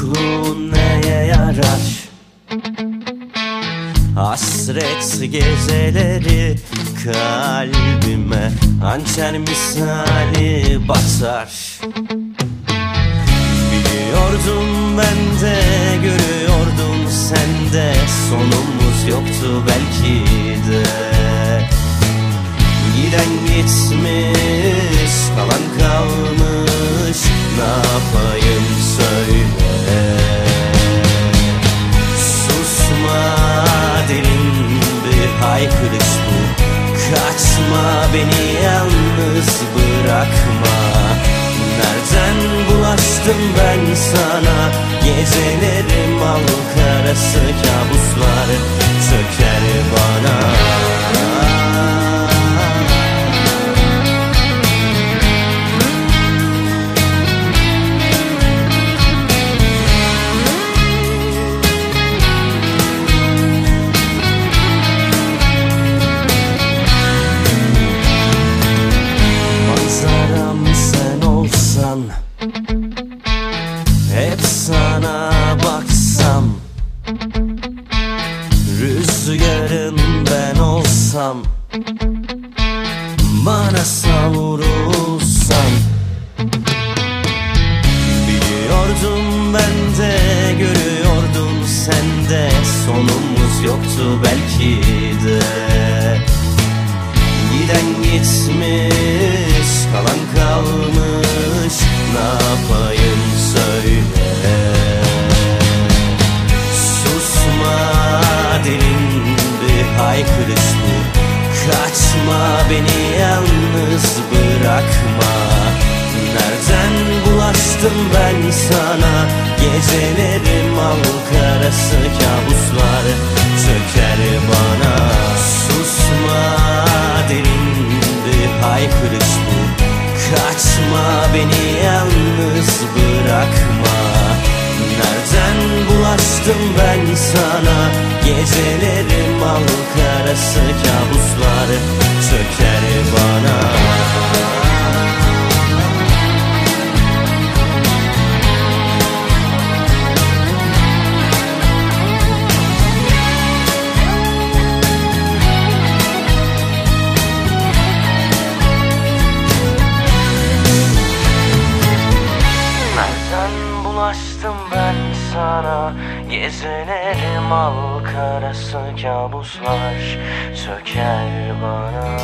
tuttuğun neye yarar? Hasret geceleri kalbime hançer misali batar. Biliyordum ben de, görüyordum sen de, sonumuz yoktu belki de. Giden gitmiş, kalan kalmış, ne yapayım söyle. Susma, derin bir haykırış bu. Kaçma, beni yalnız bırakma. Nereden bulaştım ben sana? Gecelerim halk arası kabuslar çöker bana. Manzaram sen olsan, hep sana baksam, rüzgarın ben olsam, bana savrulsan. Biliyordum ben de, görüyordum sen de, sonumuz yoktu belki de. Giden gitmiş, kalan kalmış, ne yapayım söyle. Susma, derin bir haykırış bu. Kaçma, beni yalnız bırakma. Nereden bulaştım ben sana? Gecelerim halk arası kabuslar çöker bana. Susma, derin bir haykırış bu. Kaçma, beni yalnız bırakma. Nereden bulaştım ben sana? Gecelerim halk arası kabuslar çöker bana. Bulaştım ben sana, gecelerim halk arası kabuslar çöker bana.